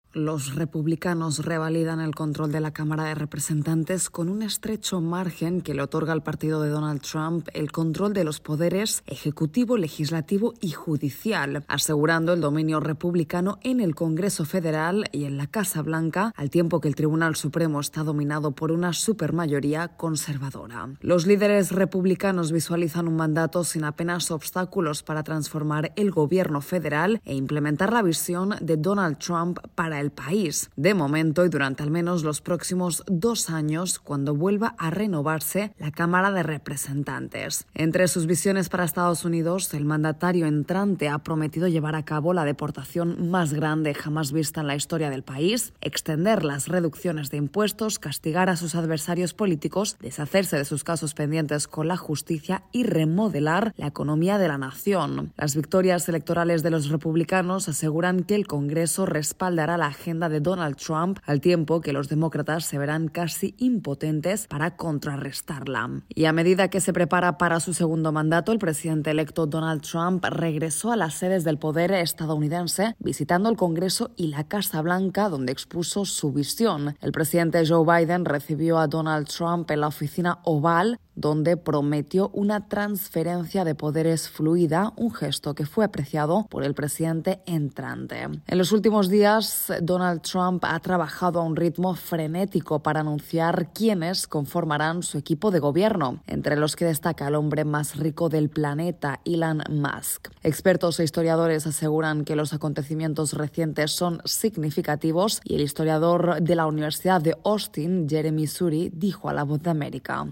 Los republicanos revalidan el control de la Cámara de Representantes con un estrecho margen que le otorga al partido de Donald Trump el control de los poderes ejecutivo, legislativo y judicial, asegurando el dominio republicano en el Congreso Federal y en la Casa Blanca, al tiempo que el Tribunal Supremo está dominado por una supermayoría conservadora. Los líderes republicanos visualizan un mandato sin apenas obstáculos para transformar el gobierno federal e implementar la visión de Donald Trump para el país, de momento y durante al menos los próximos 2 años, cuando vuelva a renovarse la Cámara de Representantes. Entre sus visiones para Estados Unidos, el mandatario entrante ha prometido llevar a cabo la deportación más grande jamás vista en la historia del país, extender las reducciones de impuestos, castigar a sus adversarios políticos, deshacerse de sus casos pendientes con la justicia y remodelar la economía de la nación. Las victorias electorales de los republicanos aseguran que el Congreso respaldará la agenda de Donald Trump, al tiempo que los demócratas se verán casi impotentes para contrarrestarla. Y a medida que se prepara para su segundo mandato, el presidente electo Donald Trump regresó a las sedes del poder estadounidense, visitando el Congreso y la Casa Blanca, donde expuso su visión. El presidente Joe Biden recibió a Donald Trump en la oficina Oval, donde prometió una transferencia de poderes fluida, un gesto que fue apreciado por el presidente entrante. En los últimos días, Donald Trump ha trabajado a un ritmo frenético para anunciar quiénes conformarán su equipo de gobierno, entre los que destaca el hombre más rico del planeta, Elon Musk. Expertos e historiadores aseguran que los acontecimientos recientes son significativos y el historiador de la Universidad de Austin, Jeremy Suri, dijo a La Voz de América.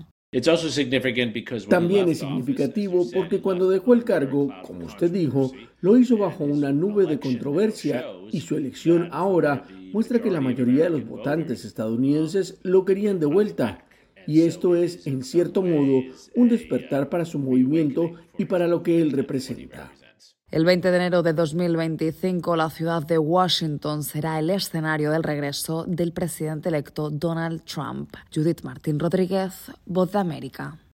También es significativo porque cuando dejó el cargo, como usted dijo, lo hizo bajo una nube de controversia y su elección ahora muestra que la mayoría de los votantes estadounidenses lo querían de vuelta. Y esto es, en cierto modo, un despertar para su movimiento y para lo que él representa. El 20 de enero de 2025, la ciudad de Washington será el escenario del regreso del presidente electo Donald Trump. Judith Martín Rodríguez, Voz de América.